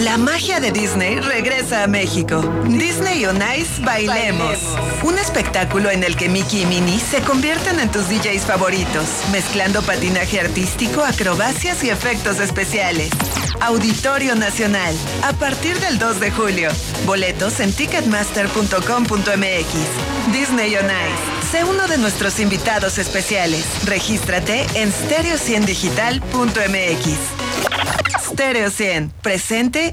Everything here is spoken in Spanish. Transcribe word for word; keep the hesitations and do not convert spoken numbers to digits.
La magia de Disney regresa a México. Disney on Ice Bailemos. Un espectáculo en el que Mickey y Minnie se convierten en tus D Js favoritos, mezclando patinaje artístico, acrobacias y efectos especiales. Auditorio Nacional, a partir del dos de julio. Boletos en ticketmaster punto com punto m x. Disney on Ice. Sé uno de nuestros invitados especiales. Regístrate en stereo cien digital punto m x. Stereo cien, presente